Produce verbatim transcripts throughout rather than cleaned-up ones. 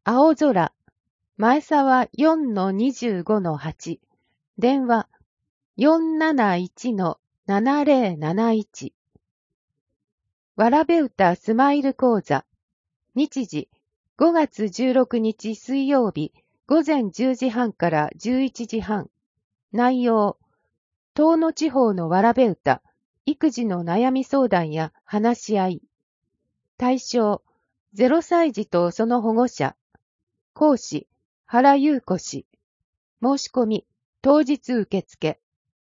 青空、前沢 よんのにじゅうごのはち、電話 よんなないちのななぜろなないち。わらべ歌スマイル講座、日時ごがつじゅうろくにち水曜日午前じゅうじはんからじゅういちじはん。内容、東野地方のわらべ歌、育児の悩み相談や話し合い。対象、ゼロさい児とその保護者。講師、原優子氏。申し込み、当日受付。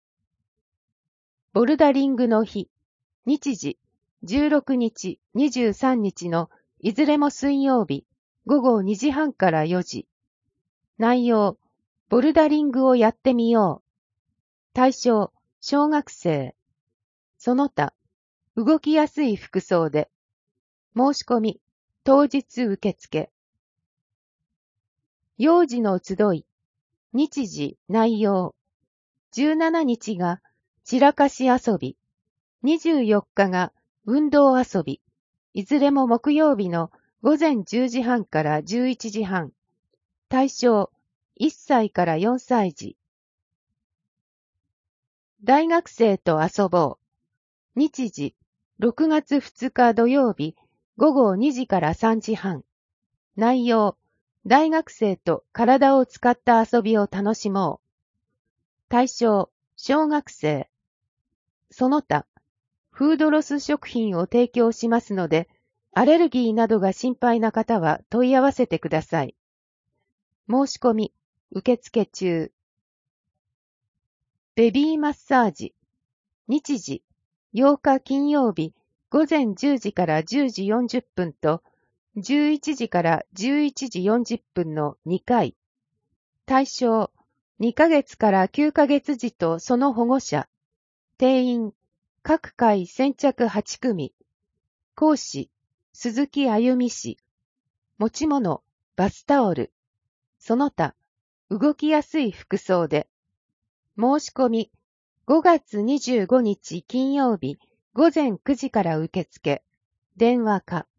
ボルダリングの日、日時、じゅうろくにち、にじゅうさんにちのいずれも水曜日、ごごにじはんからよじ。内容、ボルダリングをやってみよう。対象、小学生。その他、動きやすい服装で。申し込み、当日受付。幼児の集い、日時、内容。じゅうしちにちが散らかし遊び、にじゅうよっかが運動遊び、いずれも木曜日のごぜんじゅうじはんからじゅういちじはん。対象、いっさいからよんさい児。大学生と遊ぼう。日時、ろくがつふつか土曜日、ごごにじからさんじはん。内容、大学生と体を使った遊びを楽しもう。対象、小学生。その他、フードロス食品を提供しますので、アレルギーなどが心配な方は問い合わせてください。申し込み、受付中。ベビーマッサージ。日時、ようか金曜日、ごぜんじゅうじからじゅうじよんじゅっぷんと、じゅういちじからじゅういちじよんじゅっぷんのにかい。対象、にかげつからきゅうかげつ児とその保護者。定員、各回先着はちくみ。講師、鈴木あゆみ氏。持ち物、バスタオル。その他、動きやすい服装で。申し込み、ごがつにじゅうごにち金曜日、ごぜんくじから受付。電話か。